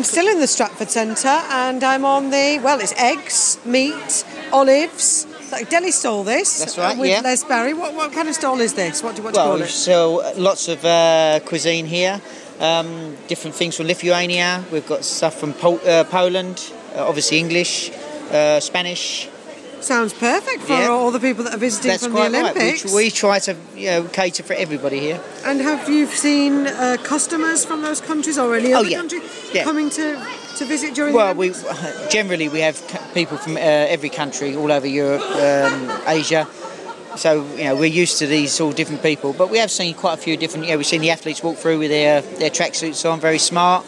still in the Stratford Centre, and I'm on it's eggs, meat, olives. It's like a deli stall, this. That's right, with yeah. Les Barry. What kind of stall is this? What do you call it? So lots of cuisine here. Different things from Lithuania. We've got stuff from Poland, obviously English, Spanish. Sounds perfect for all the people that are visiting from the Olympics. Right. We try to cater for everybody here. And have you seen customers from those countries or any other country coming to visit during the Olympics? Generally we have people from every country all over Europe, Asia. So we're used to these all different people, but we have seen quite a few different. We've seen the athletes walk through with their tracksuits on, very smart.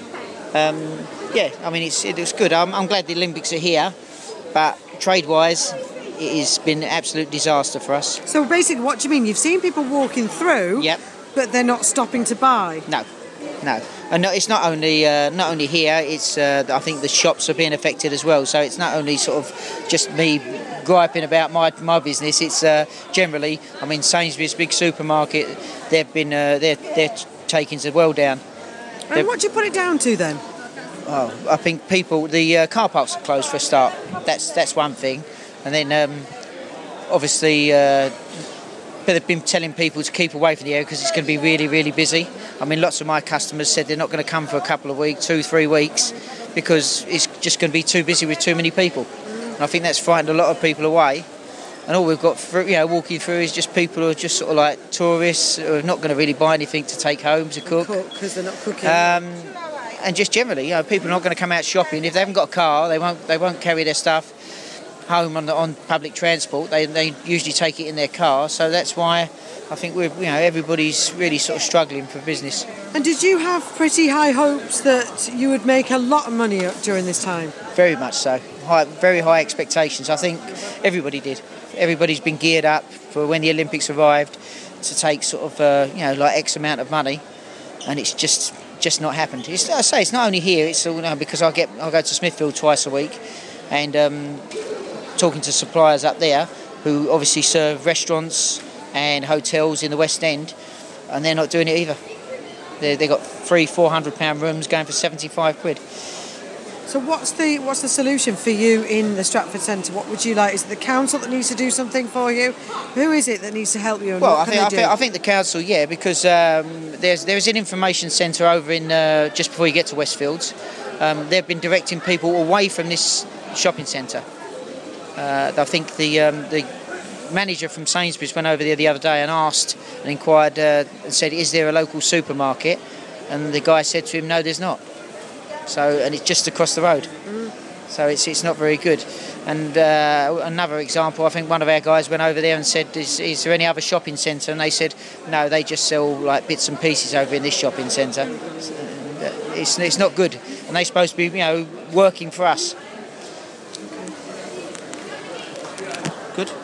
It looks good. I'm glad the Olympics are here, but trade-wise, it has been an absolute disaster for us. So basically, what do you mean? You've seen people walking through, but they're not stopping to buy. No, and no, it's not only here. It's I think the shops are being affected as well. So it's not only sort of just me griping about my business. It's generally, Sainsbury's, big supermarket. They've been their takings are well down. And what do you put it down to then? Oh, I think the car parks are closed for a start. That's one thing, and then obviously they've been telling people to keep away from the area because it's going to be really, really busy. Lots of my customers said they're not going to come for a couple of weeks, 2-3 weeks, because it's just going to be too busy with too many people. And I think that's frightened a lot of people away. And all we've got walking through is just people who are just sort of like tourists who are not going to really buy anything to take home to cook. Because they're not cooking. And just generally, people are not going to come out shopping. If they haven't got a car, they won't carry their stuff home on public transport. They usually take it in their car. So that's why I think everybody's really sort of struggling for business. And did you have pretty high hopes that you would make a lot of money during this time? Very much so. Very high expectations. I think everybody did. Everybody's been geared up for when the Olympics arrived to take sort of X amount of money, and it's just not happened. It's not only here. It's all because I go to Smithfield twice a week, and talking to suppliers up there who obviously serve restaurants and hotels in the West End, and they're not doing it either. They got £300-400 rooms going for £75. So what's the solution for you in the Stratford Centre? What would you like? Is it the council that needs to do something for you? Who is it that needs to help you? And I think the council, because there's an information centre over in just before you get to Westfields. They've been directing people away from this shopping centre. I think the manager from Sainsbury's went over there the other day and asked and inquired and said, "Is there a local supermarket?" And the guy said to him, "No, there's not." And it's just across the road. So it's not very good. And another example, I think one of our guys went over there and said, is there any other shopping centre? And they said, no, they just sell like bits and pieces over in this shopping centre. It's not good. And they're supposed to be, working for us. Good.